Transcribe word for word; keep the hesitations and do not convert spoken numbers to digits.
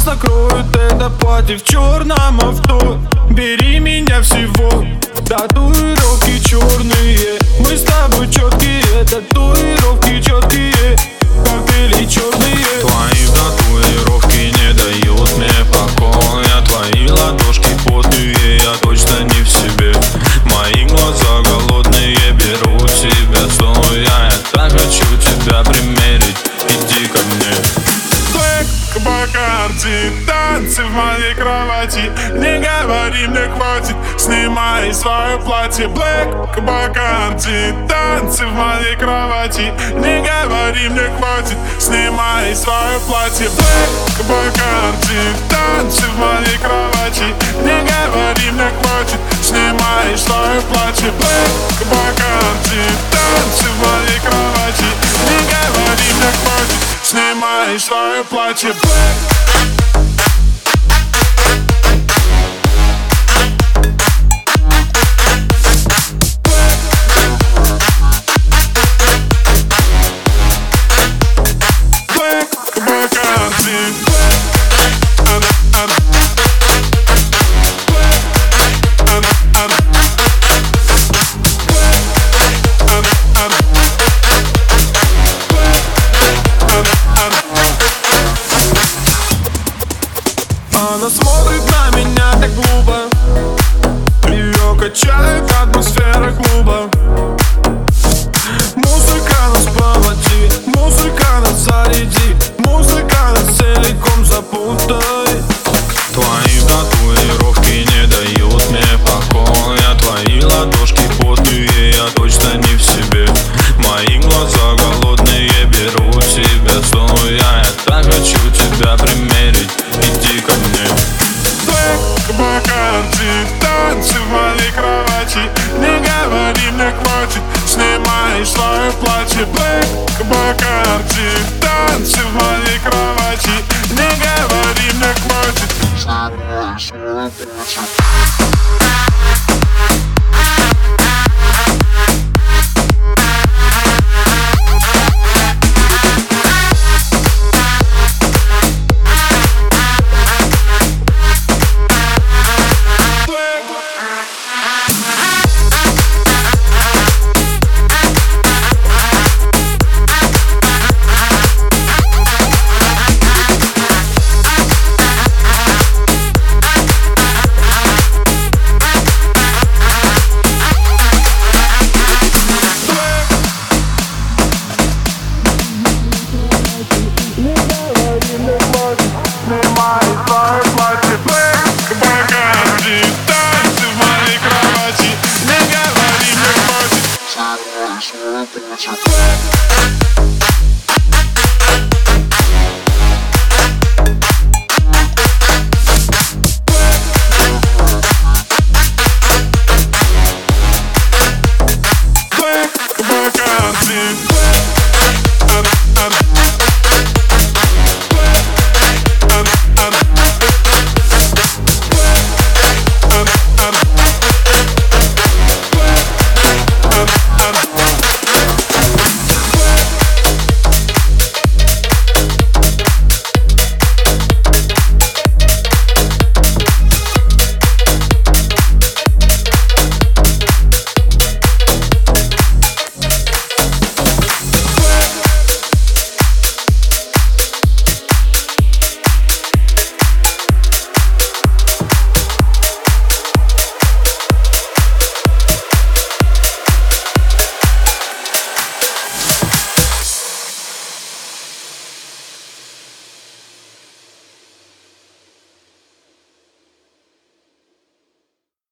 закроют это платье в черном авто. Бери меня всего, татуировки черные. Мы с тобой четкие, татуировки четкие, коктейли черные. Твои татуировки не дают мне покоя. Твои ладошки потные, я точно не в себе. Мои глаза голодные, берут себя стоя. Я так хочу тебя примерить, иди ко мне. Black Bacardi, танцы в моей кровати. Не говори мне хватит, снимай свое платье. Black Bacardi, танцы в моей кровати. Не говори мне хватит, снимай свое платье. Black Bacardi, танцы в моей кровати. Не говори мне хватит, снимай свое платье. Black Bacardi, танцы в моей кровати. Не говори мне хватит, снимай свое платье. Она смотрит на меня так глупо, ее качает